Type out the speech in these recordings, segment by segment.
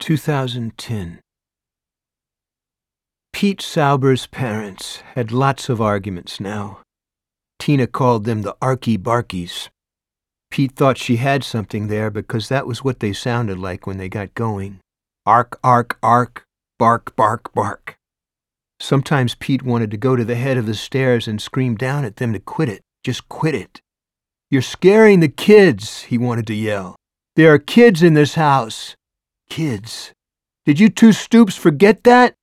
2010. Pete Sauber's parents had lots of arguments now. Tina called them the Arky Barkies. Pete thought she had something there because that was what they sounded like when they got going. Ark, ark, ark, bark, bark, bark. Sometimes Pete wanted to go to the head of the stairs and scream down at them to quit it. Just quit it. "You're scaring the kids," he wanted to yell. "There are kids in this house." Kids. Did you two stoops forget that?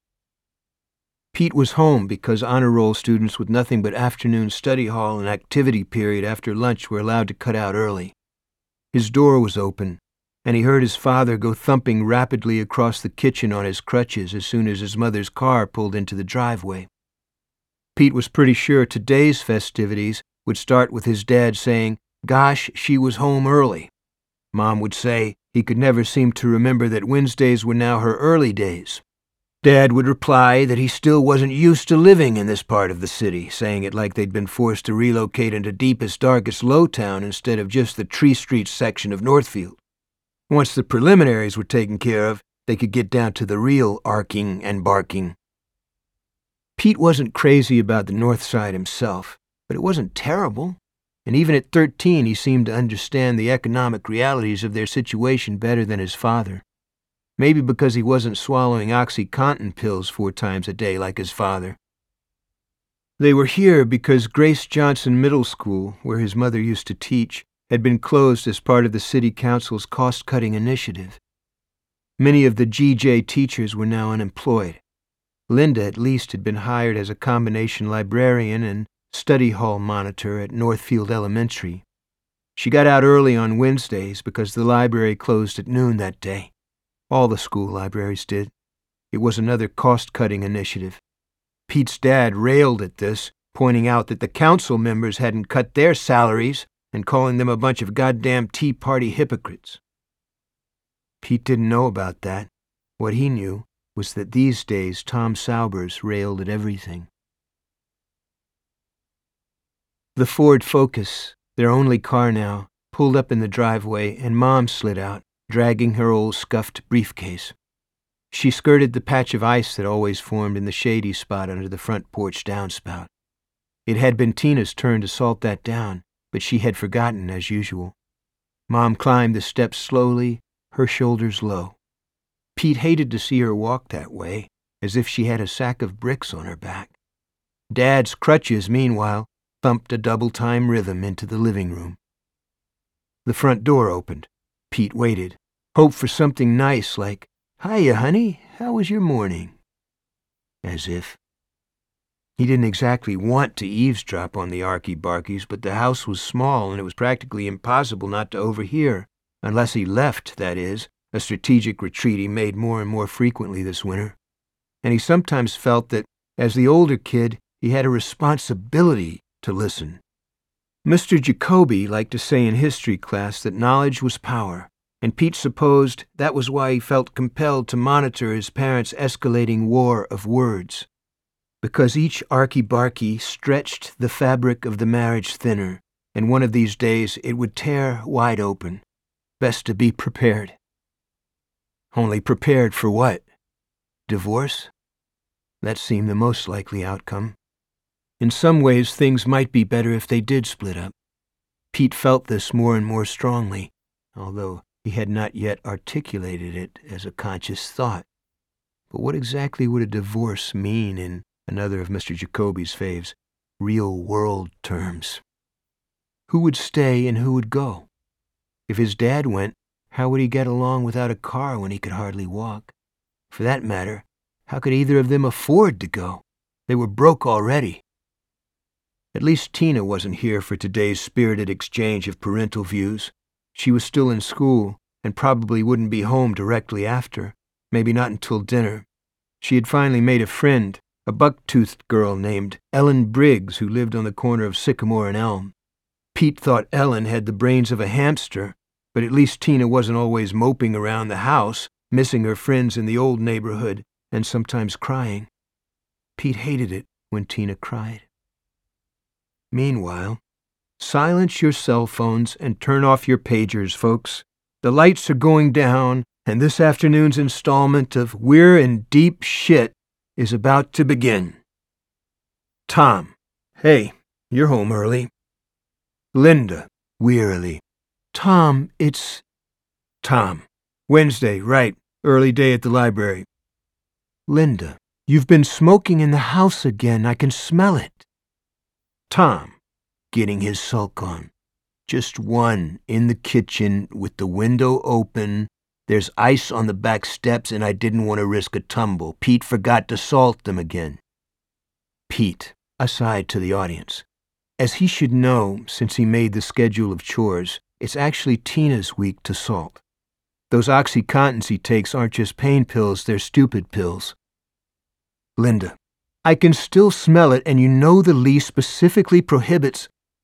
Pete was home because honor roll students with nothing but afternoon study hall and activity period after lunch were allowed to cut out early. His door was open, and he heard his father go thumping rapidly across the kitchen on his crutches as soon as his mother's car pulled into the driveway. Pete was pretty sure today's festivities would start with his dad saying, "Gosh, she was home early." Mom would say he could never seem to remember that Wednesdays were now her early days. Dad would reply that he still wasn't used to living in this part of the city, saying it like they'd been forced to relocate into deepest, darkest Lowtown instead of just the Tree Street section of Northfield. Once the preliminaries were taken care of, they could get down to the real arking and barking. Pete wasn't crazy about the North Side himself, but it wasn't terrible. And even at 13, he seemed to understand the economic realities of their situation better than his father. Maybe because he wasn't swallowing OxyContin pills 4 times a day like his father. They were here because Grace Johnson Middle School, where his mother used to teach, had been closed as part of the city council's cost-cutting initiative. Many of the GJ teachers were now unemployed. Linda, at least, had been hired as a combination librarian and study hall monitor at Northfield Elementary. She got out early on Wednesdays because the library closed at noon that day. All the school libraries did. It was another cost-cutting initiative. Pete's dad railed at this, pointing out that the council members hadn't cut their salaries and calling them a bunch of goddamn Tea Party hypocrites. Pete didn't know about that. What he knew was that these days Tom Saubers railed at everything. The Ford Focus, their only car now, pulled up in the driveway and Mom slid out, dragging her old scuffed briefcase. She skirted the patch of ice that always formed in the shady spot under the front porch downspout. It had been Tina's turn to salt that down, but she had forgotten as usual. Mom climbed the steps slowly, her shoulders low. Pete hated to see her walk that way, as if she had a sack of bricks on her back. Dad's crutches, meanwhile, thumped a double-time rhythm into the living room. The front door opened. Pete waited, hoped for something nice like, "Hiya, honey, how was your morning?" As if. He didn't exactly want to eavesdrop on the Arky Barkies, but the house was small and it was practically impossible not to overhear, unless he left, that is, a strategic retreat he made more and more frequently this winter. And he sometimes felt that, as the older kid, he had a responsibility to listen. Mr. Jacoby liked to say in history class that knowledge was power, and Pete supposed that was why he felt compelled to monitor his parents' escalating war of words. Because each Arky Barky stretched the fabric of the marriage thinner, and one of these days it would tear wide open. Best to be prepared. Only prepared for what? Divorce? That seemed the most likely outcome. In some ways, things might be better if they did split up. Pete felt this more and more strongly, although he had not yet articulated it as a conscious thought. But what exactly would a divorce mean in another of Mr. Jacoby's faves, real-world terms? Who would stay and who would go? If his dad went, how would he get along without a car when he could hardly walk? For that matter, how could either of them afford to go? They were broke already. At least Tina wasn't here for today's spirited exchange of parental views. She was still in school and probably wouldn't be home directly after, maybe not until dinner. She had finally made a friend, a buck-toothed girl named Ellen Briggs who lived on the corner of Sycamore and Elm. Pete thought Ellen had the brains of a hamster, but at least Tina wasn't always moping around the house, missing her friends in the old neighborhood and sometimes crying. Pete hated it when Tina cried. Meanwhile, silence your cell phones and turn off your pagers, folks. The lights are going down, and this afternoon's installment of We're in Deep Shit is about to begin. Tom. Hey, you're home early. Linda, wearily. Tom, it's... Tom. Wednesday, right. Early day at the library. Linda, you've been smoking in the house again. I can smell it. Tom, getting his sulk on. Just one in the kitchen with the window open. There's ice on the back steps and I didn't want to risk a tumble. Pete forgot to salt them again. Pete, aside to the audience. As he should know, since he made the schedule of chores, it's actually Tina's week to salt. Those OxyContins he takes aren't just pain pills, they're stupid pills. Linda, I can still smell it, and you know the lease specifically prohibits...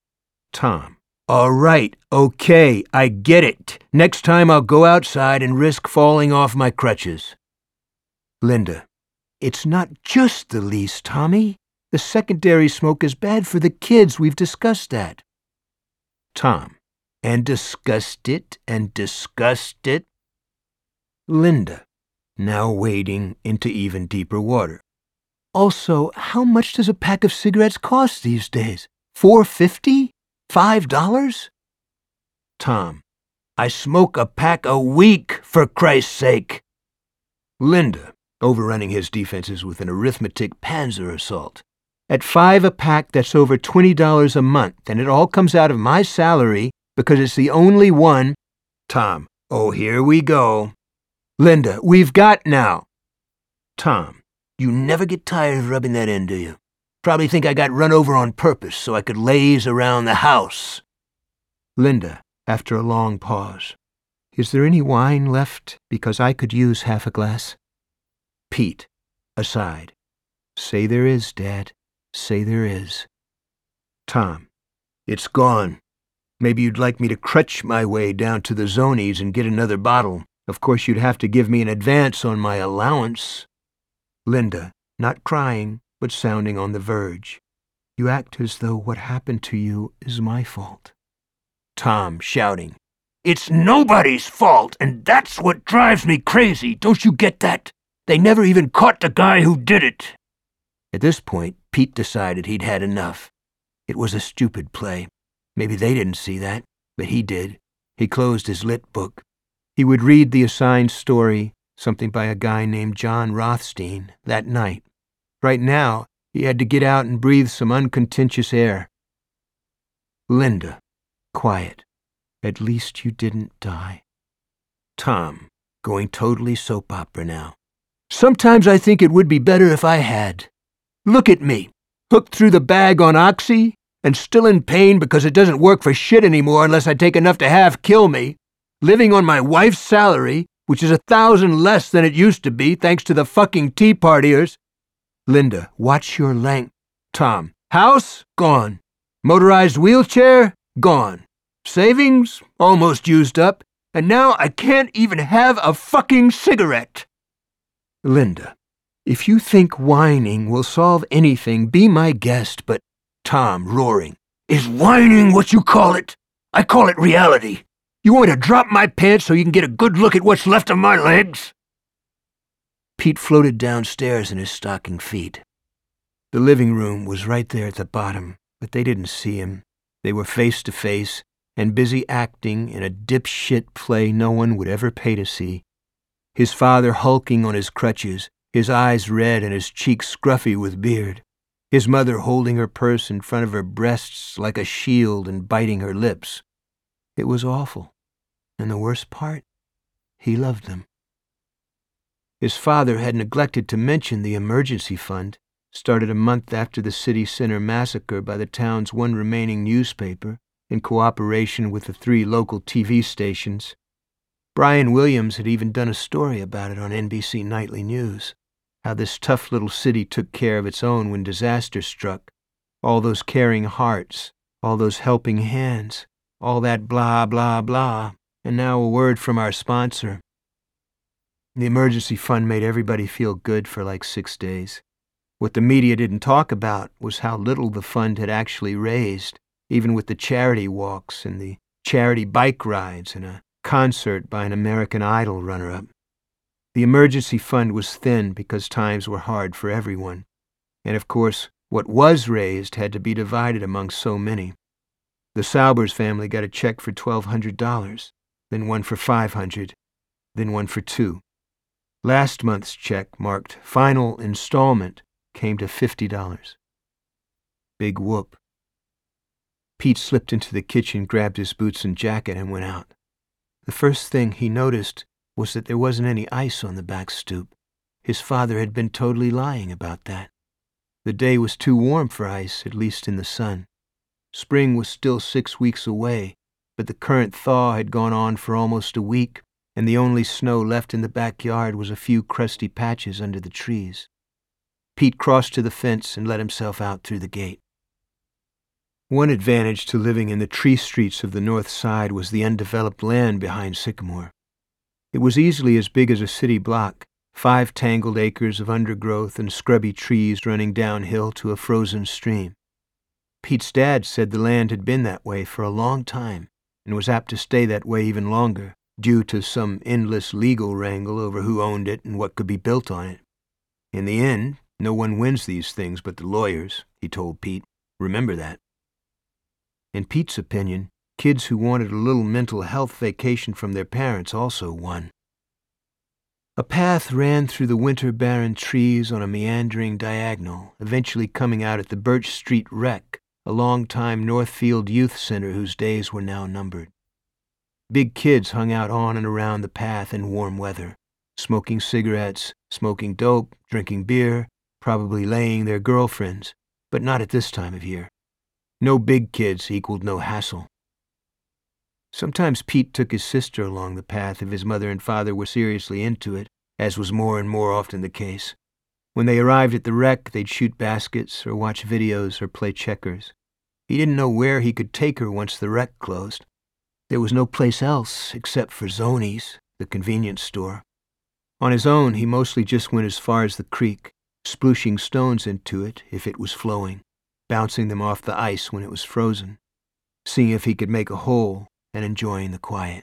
Tom, all right, okay, I get it. Next time I'll go outside and risk falling off my crutches. Linda, it's not just the lease, Tommy. The secondary smoke is bad for the kids. We've discussed that. Tom, and discussed it, and discussed it. Linda, now wading into even deeper water. Also, how much does a pack of cigarettes cost these days? $4.50? $5? Tom, I smoke a pack a week, for Christ's sake. Linda, overrunning his defenses with an arithmetic panzer assault. At $5 a pack, that's over $20 a month, and it all comes out of my salary because it's the only one. Tom, oh, here we go. Linda, we've got now. Tom, you never get tired of rubbing that in, do you? Probably think I got run over on purpose so I could laze around the house. Linda, after a long pause. Is there any wine left? Because I could use half a glass. Pete, aside. Say there is, Dad. Say there is. Tom, it's gone. Maybe you'd like me to crutch my way down to the Zonies and get another bottle. Of course, you'd have to give me an advance on my allowance. Linda, not crying, but sounding on the verge. You act as though what happened to you is my fault. Tom, shouting. It's nobody's fault, and that's what drives me crazy. Don't you get that? They never even caught the guy who did it. At this point, Pete decided he'd had enough. It was a stupid play. Maybe they didn't see that, but he did. He closed his lit book. He would read the assigned story, something by a guy named John Rothstein, that night. Right now, he had to get out and breathe some uncontentious air. Linda, quiet. At least you didn't die. Tom, going totally soap opera now. Sometimes I think it would be better if I had. Look at me, hooked through the bag on Oxy, and still in pain because it doesn't work for shit anymore unless I take enough to half kill me. Living on my wife's salary, which is 1,000 less than it used to be thanks to the fucking Tea Partiers. Linda, watch your length. Tom, house? Gone. Motorized wheelchair? Gone. Savings? Almost used up. And now I can't even have a fucking cigarette. Linda, if you think whining will solve anything, be my guest, but... Tom, roaring. Is whining what you call it? I call it reality. You want me to drop my pants so you can get a good look at what's left of my legs? Pete floated downstairs in his stocking feet. The living room was right there at the bottom, but they didn't see him. They were face to face and busy acting in a dipshit play no one would ever pay to see. His father hulking on his crutches, his eyes red and his cheeks scruffy with beard. His mother holding her purse in front of her breasts like a shield and biting her lips. It was awful. And the worst part, he loved them. His father had neglected to mention the emergency fund, started a month after the city center massacre by the town's one remaining newspaper, in cooperation with the 3 local TV stations. Brian Williams had even done a story about it on NBC Nightly News, how this tough little city took care of its own when disaster struck, all those caring hearts, all those helping hands, all that blah, blah, blah. And now a word from our sponsor. The emergency fund made everybody feel good for like 6 days. What the media didn't talk about was how little the fund had actually raised, even with the charity walks and the charity bike rides and a concert by an American Idol runner-up. The emergency fund was thin because times were hard for everyone. And of course, what was raised had to be divided among so many. The Saubers family got a check for $1,200, then one for $500, then one for $2. Last month's check, marked final installment, came to $50. Big whoop. Pete slipped into the kitchen, grabbed his boots and jacket, and went out. The first thing he noticed was that there wasn't any ice on the back stoop. His father had been totally lying about that. The day was too warm for ice, at least in the sun. Spring was still 6 weeks away, but the current thaw had gone on for almost a week, and the only snow left in the backyard was a few crusty patches under the trees. Pete crossed to the fence and let himself out through the gate. One advantage to living in the tree streets of the north side was the undeveloped land behind Sycamore. It was easily as big as a city block, 5 tangled acres of undergrowth and scrubby trees running downhill to a frozen stream. Pete's dad said the land had been that way for a long time and was apt to stay that way even longer, due to some endless legal wrangle over who owned it and what could be built on it. In the end, no one wins these things but the lawyers, he told Pete. Remember that. In Pete's opinion, kids who wanted a little mental health vacation from their parents also won. A path ran through the winter-barren trees on a meandering diagonal, eventually coming out at the Birch Street Rec, a long-time Northfield youth center whose days were now numbered. Big kids hung out on and around the path in warm weather, smoking cigarettes, smoking dope, drinking beer, probably laying their girlfriends, but not at this time of year. No big kids equaled no hassle. Sometimes Pete took his sister along the path if his mother and father were seriously into it, as was more and more often the case. When they arrived at the rec, they'd shoot baskets or watch videos or play checkers. He didn't know where he could take her once the rec closed. There was no place else except for Zoni's, the convenience store. On his own, he mostly just went as far as the creek, splooshing stones into it if it was flowing, bouncing them off the ice when it was frozen, seeing if he could make a hole and enjoying the quiet.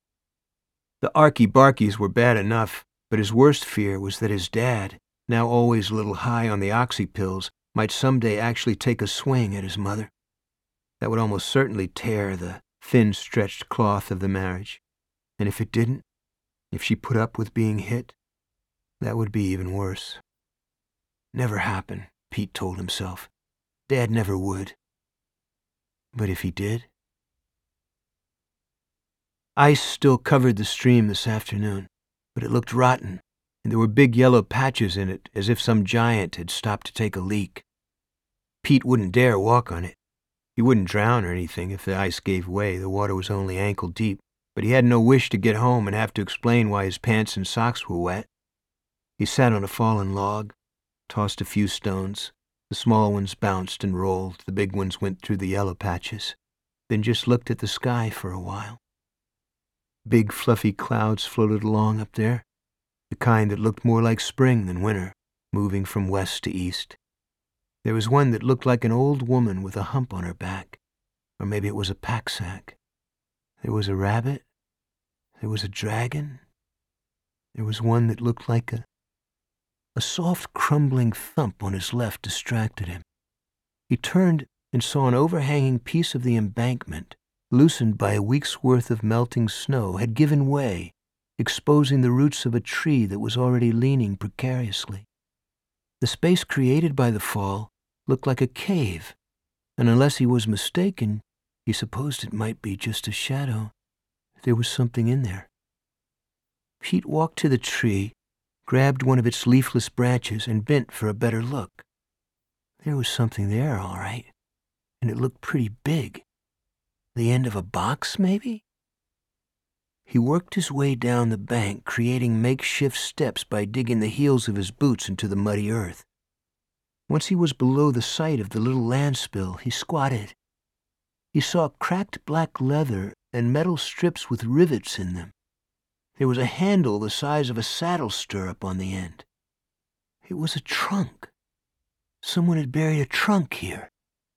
The arky-barkies were bad enough, but his worst fear was that his dad, now always a little high on the oxy pills, might someday actually take a swing at his mother. That would almost certainly tear the thin-stretched cloth of the marriage. And if it didn't, if she put up with being hit, that would be even worse. Never happen, Pete told himself. Dad never would. But if he did? Ice still covered the stream this afternoon, but it looked rotten, and there were big yellow patches in it, as if some giant had stopped to take a leak. Pete wouldn't dare walk on it. He wouldn't drown or anything if the ice gave way. The water was only ankle deep, but he had no wish to get home and have to explain why his pants and socks were wet. He sat on a fallen log, tossed a few stones. The small ones bounced and rolled, the big ones went through the yellow patches, then just looked at the sky for a while. Big fluffy clouds floated along up there, the kind that looked more like spring than winter, moving from west to east. There was one that looked like an old woman with a hump on her back, or maybe it was a pack-sack. There was a rabbit. There was a dragon. There was one that looked like a soft crumbling thump on his left distracted him. He turned and saw an overhanging piece of the embankment, loosened by a week's worth of melting snow, had given way, exposing the roots of a tree that was already leaning precariously. The space created by the fall looked like a cave, and unless he was mistaken, he supposed it might be just a shadow. There was something in there. Pete walked to the tree, grabbed one of its leafless branches, and bent for a better look. There was something there, all right, and it looked pretty big. The end of a box, maybe? He worked his way down the bank, creating makeshift steps by digging the heels of his boots into the muddy earth. Once he was below the site of the little landspill, he squatted. He saw cracked black leather and metal strips with rivets in them. There was a handle the size of a saddle stirrup on the end. It was a trunk. Someone had buried a trunk here.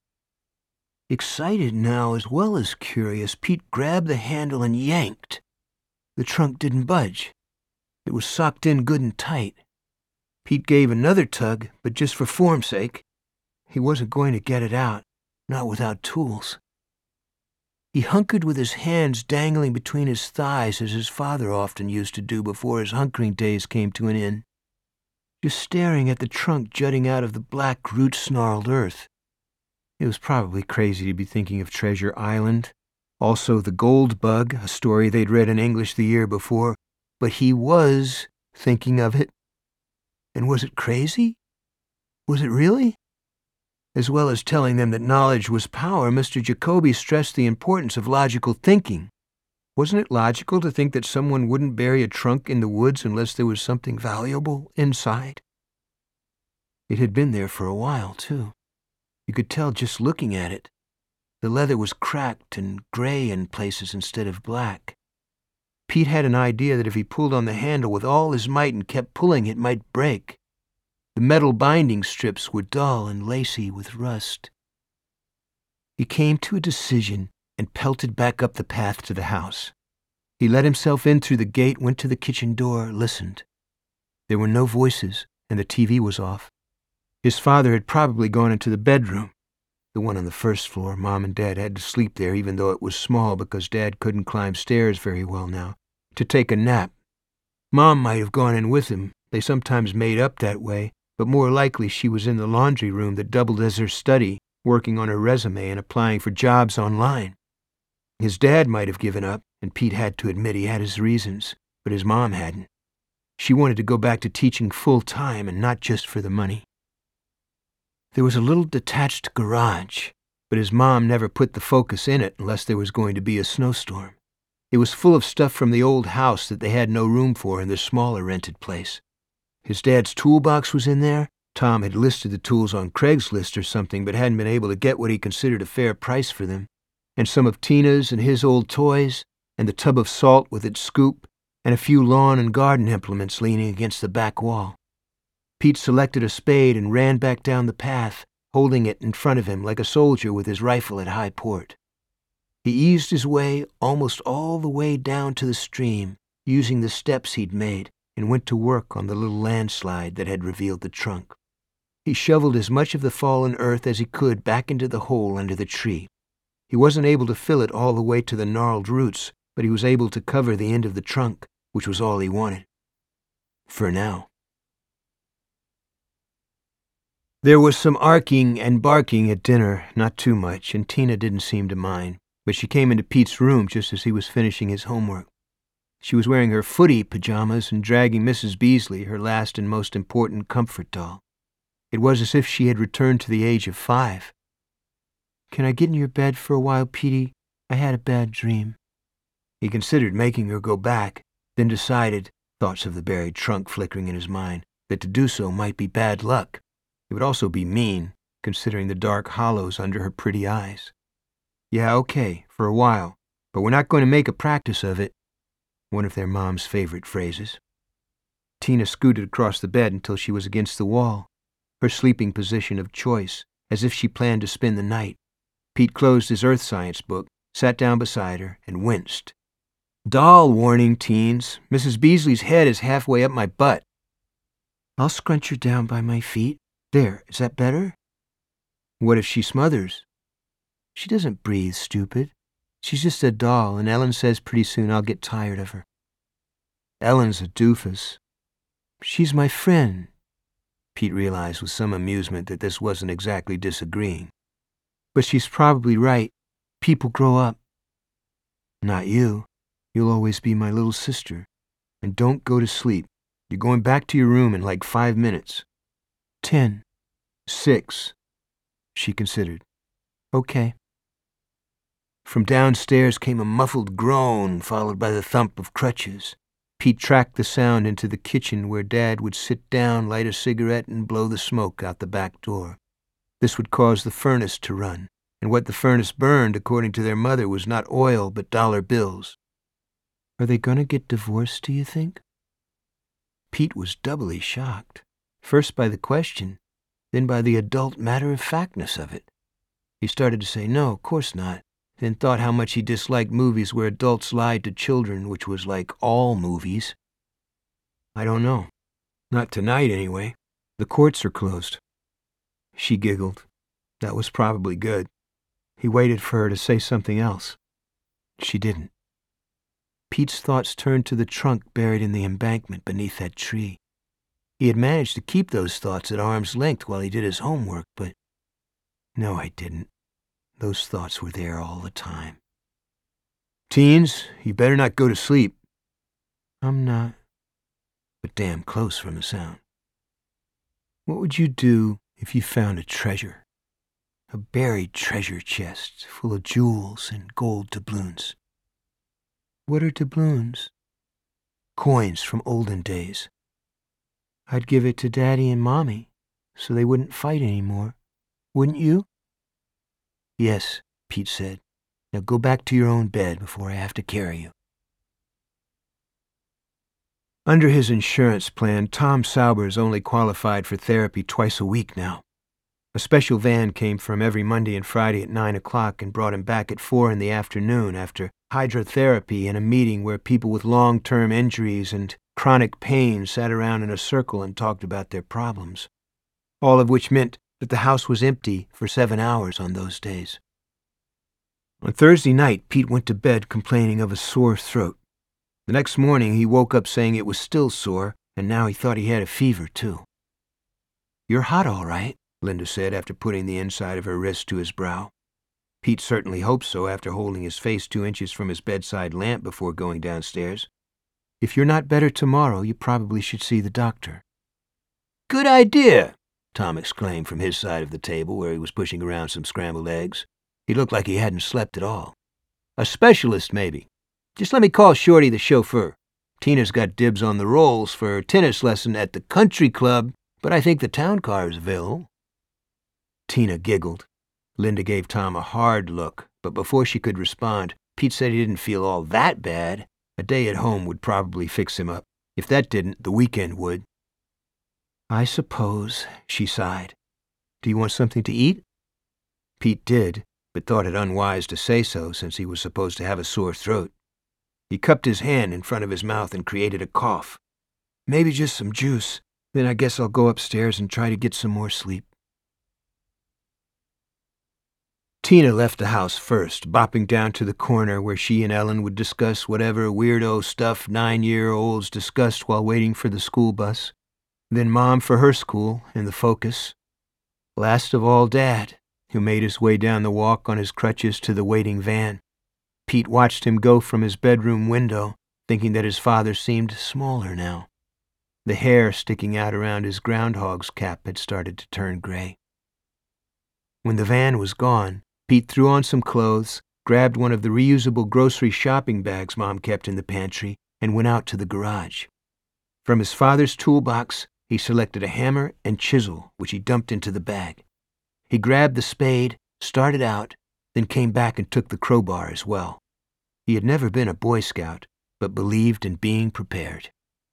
Excited now as well as curious, Pete grabbed the handle and yanked. The trunk didn't budge. It was socked in good and tight. Pete gave another tug, but just for form's sake. He wasn't going to get it out, not without tools. He hunkered with his hands dangling between his thighs as his father often used to do before his hunkering days came to an end, just staring at the trunk jutting out of the black root-snarled earth. It was probably crazy to be thinking of Treasure Island, also the gold bug, a story they'd read in English the year before, but he was thinking of it. And was it crazy? Was it really? As well as telling them that knowledge was power, Mr. Jacoby stressed the importance of logical thinking. Wasn't it logical to think that someone wouldn't bury a trunk in the woods unless there was something valuable inside? It had been there for a while, too. You could tell just looking at it. The leather was cracked and gray in places instead of black. Pete had an idea that if he pulled on the handle with all his might and kept pulling, it might break. The metal binding strips were dull and lacy with rust. He came to a decision and pelted back up the path to the house. He let himself in through the gate, went to the kitchen door, listened. There were no voices, and the TV was off. His father had probably gone into the bedroom, the one on the first floor. Mom and Dad had to sleep there, even though it was small because Dad couldn't climb stairs very well now, to take a nap. Mom might have gone in with him. They sometimes made up that way, but more likely she was in the laundry room that doubled as her study, working on her resume and applying for jobs online. His dad might have given up, and Pete had to admit he had his reasons, but his mom hadn't. She wanted to go back to teaching full-time and not just for the money. There was a little detached garage, but his mom never put the focus in it unless there was going to be a snowstorm. It was full of stuff from the old house that they had no room for in their smaller rented place. His dad's toolbox was in there. Tom had listed the tools on Craigslist or something, but hadn't been able to get what he considered a fair price for them. And some of Tina's and his old toys, and the tub of salt with its scoop, and a few lawn and garden implements leaning against the back wall. Pete selected a spade and ran back down the path, holding it in front of him like a soldier with his rifle at high port. He eased his way almost all the way down to the stream, using the steps he'd made, and went to work on the little landslide that had revealed the trunk. He shoveled as much of the fallen earth as he could back into the hole under the tree. He wasn't able to fill it all the way to the gnarled roots, but he was able to cover the end of the trunk, which was all he wanted. For now. There was some arcing and barking at dinner, not too much, and Tina didn't seem to mind, but she came into Pete's room just as he was finishing his homework. She was wearing her footy pajamas and dragging Mrs. Beasley, her last and most important comfort doll. It was as if she had returned to the age of 5. "Can I get in your bed for a while, Petey? I had a bad dream." He considered making her go back, then decided, thoughts of the buried trunk flickering in his mind, that to do so might be bad luck. It would also be mean, considering the dark hollows under her pretty eyes. "Yeah, okay, for a while, but we're not going to make a practice of it." One of their mom's favorite phrases. Tina scooted across the bed until she was against the wall, her sleeping position of choice, as if she planned to spend the night. Pete closed his earth science book, sat down beside her, and winced. "Doll warning, teens. Mrs. Beasley's head is halfway up my butt." "I'll scrunch her down by my feet. There, is that better?" "What if she smothers?" "She doesn't breathe, stupid. She's just a doll, and Ellen says pretty soon I'll get tired of her." "Ellen's a doofus." "She's my friend." Pete realized with some amusement that this wasn't exactly disagreeing. "But she's probably right. People grow up." "Not you. You'll always be my little sister. And don't go to sleep. You're going back to your room in like 5 minutes." 10. 6. She considered. "Okay." From downstairs came a muffled groan, followed by the thump of crutches. Pete tracked the sound into the kitchen where Dad would sit down, light a cigarette, and blow the smoke out the back door. This would cause the furnace to run, and what the furnace burned, according to their mother, was not oil but dollar bills. "Are they going to get divorced, do you think?" Pete was doubly shocked, first by the question, then by the adult matter-of-factness of it. He started to say no, of course not, then thought how much he disliked movies where adults lied to children, which was like all movies. I don't know. Not tonight, anyway. The courts are closed. She giggled. That was probably good. He waited for her to say something else. She didn't. Pete's thoughts turned to the trunk buried in the embankment beneath that tree. He had managed to keep those thoughts at arm's length while he did his homework, but no, I didn't. Those thoughts were there all the time. Teens, you better not go to sleep. I'm not, but damn close from the sound. What would you do if you found a treasure? A buried treasure chest full of jewels and gold doubloons. What are doubloons? Coins from olden days. I'd give it to Daddy and Mommy so they wouldn't fight anymore. Wouldn't you? Yes, Pete said. Now go back to your own bed before I have to carry you. Under his insurance plan, Tom Saubers only qualified for therapy twice a week now. A special van came from every Monday and Friday at 9 o'clock and brought him back at 4 in the afternoon after hydrotherapy and a meeting where people with long-term injuries and chronic pain sat around in a circle and talked about their problems, all of which meant that the house was empty for 7 hours on those days. On Thursday night, Pete went to bed complaining of a sore throat. The next morning, he woke up saying it was still sore, and now he thought he had a fever, too. You're hot, all right, Linda said after putting the inside of her wrist to his brow. Pete certainly hoped so after holding his face 2 inches from his bedside lamp before going downstairs. If you're not better tomorrow, you probably should see the doctor. Good idea, Tom exclaimed from his side of the table where he was pushing around some scrambled eggs. He looked like he hadn't slept at all. A specialist, maybe. Just let me call Shorty the chauffeur. Tina's got dibs on the rolls for her tennis lesson at the country club, but I think the town car is available. Tina giggled. Linda gave Tom a hard look, but before she could respond, Pete said he didn't feel all that bad. A day at home would probably fix him up. If that didn't, the weekend would. I suppose, she sighed. Do you want something to eat? Pete did, but thought it unwise to say so since he was supposed to have a sore throat. He cupped his hand in front of his mouth and created a cough. Maybe just some juice. Then I guess I'll go upstairs and try to get some more sleep. Tina left the house first, bopping down to the corner where she and Ellen would discuss whatever weirdo stuff 9-year-olds discussed while waiting for the school bus. Then Mom for her school and the focus. Last of all, Dad, who made his way down the walk on his crutches to the waiting van. Pete watched him go from his bedroom window, thinking that his father seemed smaller now. The hair sticking out around his groundhog's cap had started to turn gray. When the van was gone, Pete threw on some clothes, grabbed one of the reusable grocery shopping bags Mom kept in the pantry, and went out to the garage. From his father's toolbox, he selected a hammer and chisel, which he dumped into the bag. He grabbed the spade, started out, then came back and took the crowbar as well. He had never been a Boy Scout, but believed in being prepared.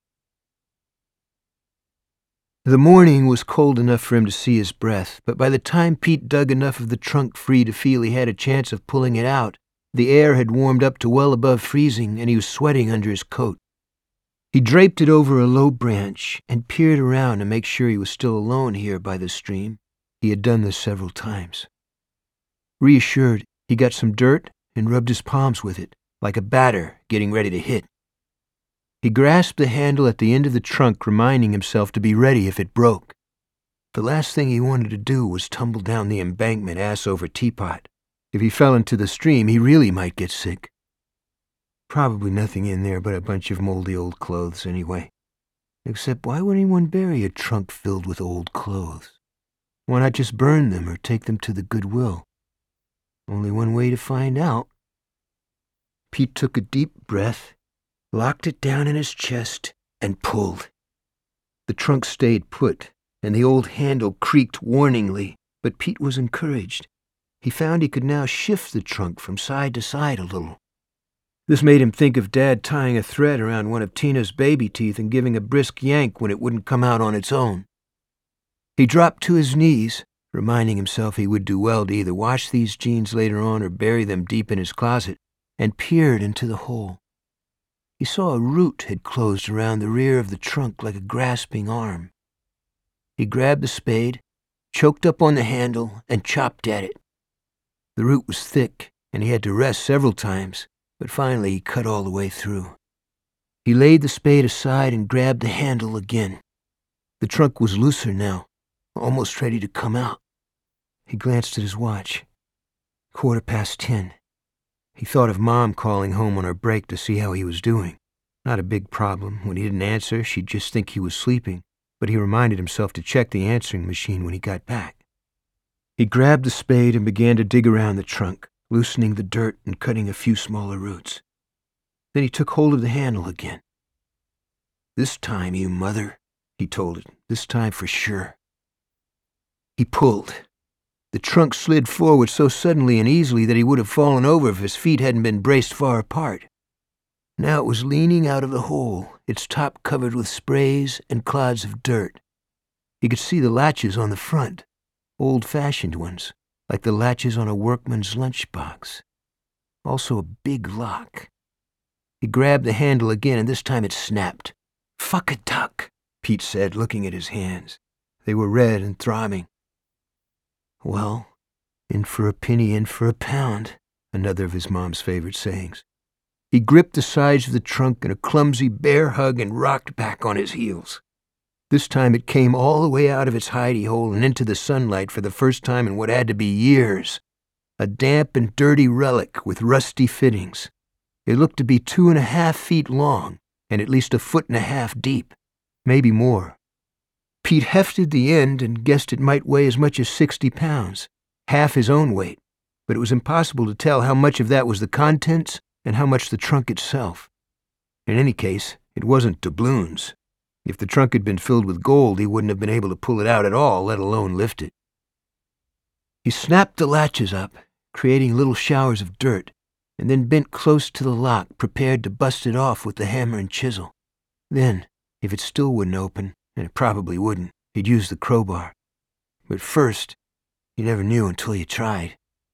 The morning was cold enough for him to see his breath, but by the time Pete dug enough of the trunk free to feel he had a chance of pulling it out, the air had warmed up to well above freezing and he was sweating under his coat. He draped it over a low branch and peered around to make sure he was still alone here by the stream. He had done this several times. Reassured, he got some dirt and rubbed his palms with it, like a batter getting ready to hit. He grasped the handle at the end of the trunk, reminding himself to be ready if it broke. The last thing he wanted to do was tumble down the embankment ass over teapot. If he fell into the stream, he really might get sick. Probably nothing in there but a bunch of moldy old clothes anyway. Except why would anyone bury a trunk filled with old clothes? Why not just burn them or take them to the Goodwill? Only one way to find out. Pete took a deep breath, locked it down in his chest, and pulled. The trunk stayed put, and the old handle creaked warningly, but Pete was encouraged. He found he could now shift the trunk from side to side a little. This made him think of Dad tying a thread around one of Tina's baby teeth and giving a brisk yank when it wouldn't come out on its own. He dropped to his knees, reminding himself he would do well to either wash these jeans later on or bury them deep in his closet, and peered into the hole. He saw a root had closed around the rear of the trunk like a grasping arm. He grabbed the spade, choked up on the handle, and chopped at it. The root was thick, and he had to rest several times, but finally he cut all the way through. He laid the spade aside and grabbed the handle again. The trunk was looser now, almost ready to come out. He glanced at his watch. 10:15. He thought of Mom calling home on her break to see how he was doing. Not a big problem. When he didn't answer, she'd just think he was sleeping, but he reminded himself to check the answering machine when he got back. He grabbed the spade and began to dig around the trunk, loosening the dirt and cutting a few smaller roots. Then he took hold of the handle again. "This time, you mother," he told it. "This time for sure." He pulled. The trunk slid forward so suddenly and easily that he would have fallen over if his feet hadn't been braced far apart. Now it was leaning out of the hole, its top covered with sprays and clods of dirt. He could see the latches on the front, old-fashioned ones, like the latches on a workman's lunchbox. Also a big lock. He grabbed the handle again, and this time it snapped. "Fuck a duck," Pete said, looking at his hands. They were red and throbbing. "Well, in for a penny, in for a pound," another of his mom's favorite sayings. He gripped the sides of the trunk in a clumsy bear hug and rocked back on his heels. This time it came all the way out of its hidey hole and into the sunlight for the first time in what had to be years. A damp and dirty relic with rusty fittings. It looked to be 2.5 feet long and at least 1.5 feet deep, maybe more. Pete hefted the end and guessed it might weigh as much as 60 pounds, half his own weight, but it was impossible to tell how much of that was the contents and how much the trunk itself. In any case, it wasn't doubloons. If the trunk had been filled with gold, he wouldn't have been able to pull it out at all, let alone lift it. He snapped the latches up, creating little showers of dirt, and then bent close to the lock, prepared to bust it off with the hammer and chisel. Then, if it still wouldn't open, and it probably wouldn't, he'd use the crowbar. But first, you never knew until you tried.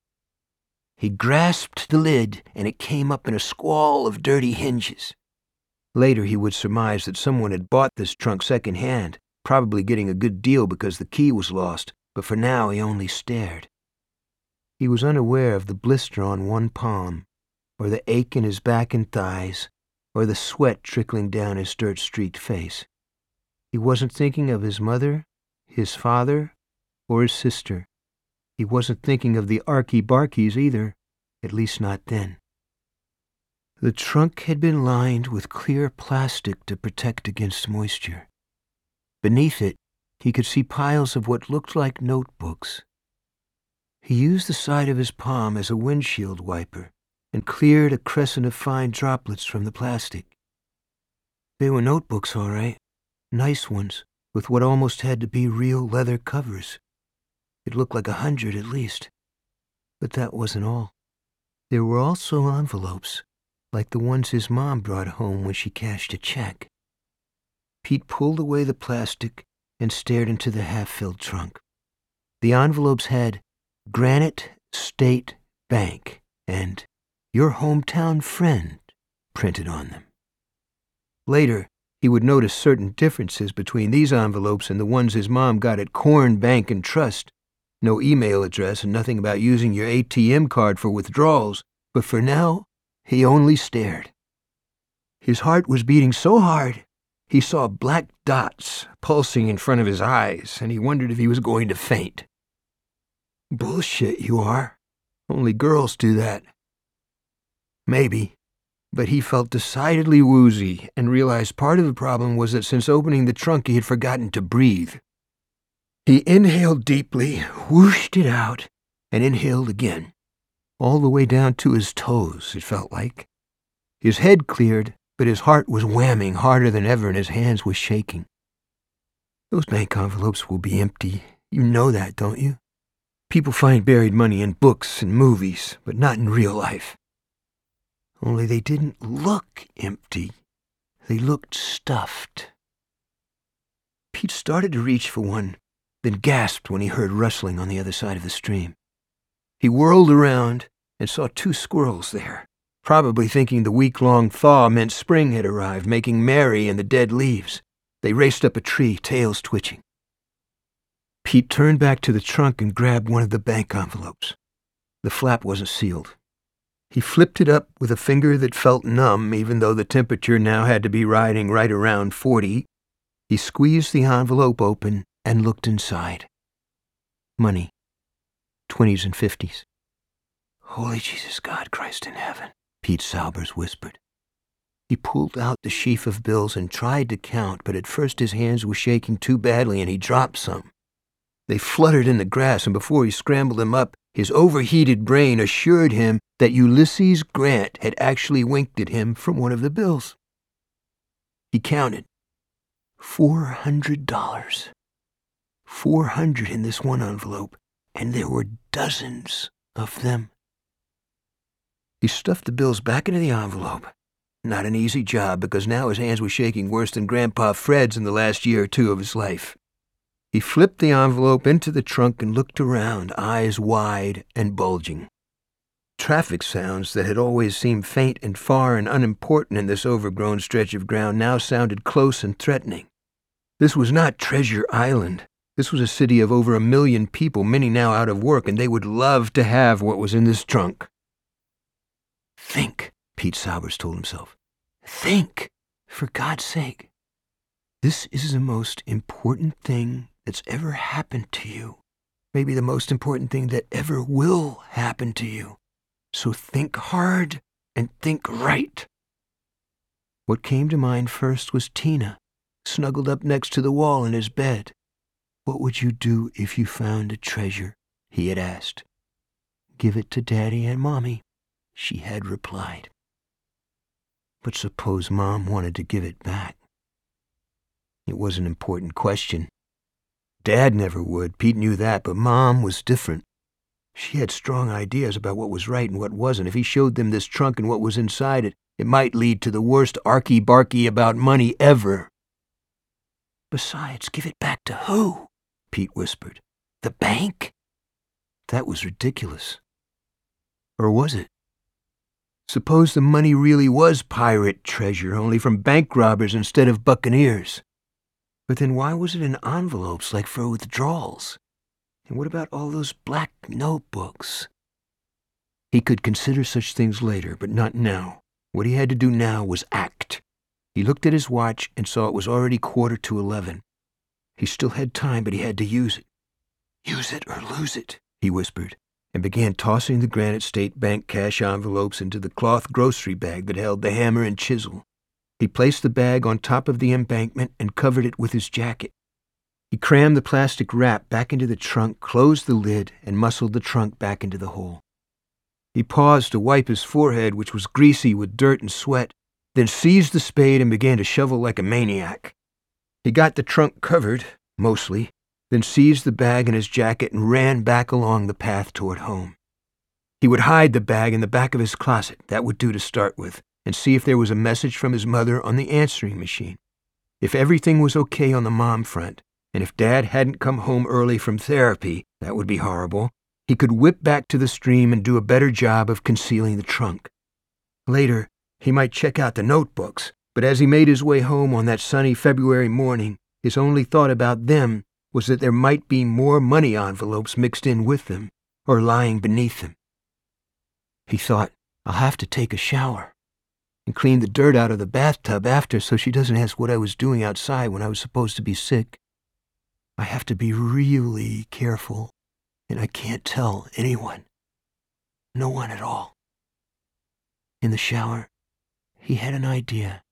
He grasped the lid, and it came up in a squall of dirty hinges. Later he would surmise that someone had bought this trunk second-hand, probably getting a good deal because the key was lost, but for now he only stared. He was unaware of the blister on one palm, or the ache in his back and thighs, or the sweat trickling down his dirt-streaked face. He wasn't thinking of his mother, his father, or his sister. He wasn't thinking of the Arky Barkeys either, at least not then. The trunk had been lined with clear plastic to protect against moisture. Beneath it, he could see piles of what looked like notebooks. He used the side of his palm as a windshield wiper and cleared a crescent of fine droplets from the plastic. They were notebooks, all right. Nice ones, with what almost had to be real leather covers. It looked like 100 at least. But that wasn't all. There were also envelopes, like the ones his mom brought home when she cashed a check. Pete pulled away the plastic and stared into the half-filled trunk. The envelopes had Granite State Bank and Your Hometown Friend printed on them. Later, he would notice certain differences between these envelopes and the ones his mom got at Corn Bank and Trust. No email address and nothing about using your ATM card for withdrawals, but for now, he only stared. His heart was beating so hard, he saw black dots pulsing in front of his eyes, and he wondered if he was going to faint. Bullshit, you are. Only girls do that. Maybe. But he felt decidedly woozy and realized part of the problem was that since opening the trunk he had forgotten to breathe. He inhaled deeply, whooshed it out, and inhaled again. All the way down to his toes, it felt like. His head cleared, but his heart was whamming harder than ever and his hands were shaking. Those bank envelopes will be empty. You know that, don't you? People find buried money in books and movies, but not in real life. Only they didn't look empty. They looked stuffed. Pete started to reach for one, then gasped when he heard rustling on the other side of the stream. He whirled around and saw 2 squirrels there, probably thinking the week-long thaw meant spring had arrived, making merry in the dead leaves. They raced up a tree, tails twitching. Pete turned back to the trunk and grabbed one of the bank envelopes. The flap wasn't sealed. He flipped it up with a finger that felt numb, even though the temperature now had to be riding right around 40. He squeezed the envelope open and looked inside. Money. 20s and 50s. "Holy Jesus, God, Christ in heaven," Pete Saubers whispered. He pulled out the sheaf of bills and tried to count, but at first his hands were shaking too badly and he dropped some. They fluttered in the grass, and before he scrambled them up, his overheated brain assured him that Ulysses Grant had actually winked at him from one of the bills. He counted. $400. 400 in this one envelope, and there were dozens of them. He stuffed the bills back into the envelope. Not an easy job, because now his hands were shaking worse than Grandpa Fred's in the last year or two of his life. He flipped the envelope into the trunk and looked around, eyes wide and bulging. Traffic sounds that had always seemed faint and far and unimportant in this overgrown stretch of ground now sounded close and threatening. This was not Treasure Island. This was a city of over 1 million people, many now out of work, and they would love to have what was in this trunk. "Think," Pete Saubers told himself. "Think, for God's sake. This is the most important thing that's ever happened to you. Maybe the most important thing that ever will happen to you. So think hard and think right." What came to mind first was Tina, snuggled up next to the wall in his bed. "What would you do if you found a treasure?" he had asked. "Give it to Daddy and Mommy," she had replied. But suppose Mom wanted to give it back? It was an important question. Dad never would, Pete knew that, but Mom was different. She had strong ideas about what was right and what wasn't. If he showed them this trunk and what was inside it, it might lead to the worst arky-barky about money ever. "Besides, give it back to who?" Pete whispered. "The bank?" That was ridiculous. Or was it? Suppose the money really was pirate treasure, only from bank robbers instead of buccaneers. But then why was it in envelopes like for withdrawals? And what about all those black notebooks? He could consider such things later, but not now. What he had to do now was act. He looked at his watch and saw it was already 11:15. He still had time, but he had to use it. "Use it or lose it," he whispered, and began tossing the Granite State Bank cash envelopes into the cloth grocery bag that held the hammer and chisel. He placed the bag on top of the embankment and covered it with his jacket. He crammed the plastic wrap back into the trunk, closed the lid, and muscled the trunk back into the hole. He paused to wipe his forehead, which was greasy with dirt and sweat, then seized the spade and began to shovel like a maniac. He got the trunk covered, mostly, then seized the bag and his jacket and ran back along the path toward home. He would hide the bag in the back of his closet, that would do to start with, and see if there was a message from his mother on the answering machine. If everything was okay on the mom front, and if Dad hadn't come home early from therapy, that would be horrible, he could whip back to the stream and do a better job of concealing the trunk. Later, he might check out the notebooks, but as he made his way home on that sunny February morning, his only thought about them was that there might be more money envelopes mixed in with them, or lying beneath them. He thought, "I'll have to take a shower and clean the dirt out of the bathtub after so she doesn't ask what I was doing outside when I was supposed to be sick. I have to be really careful, and I can't tell anyone. No one at all." In the shower, he had an idea.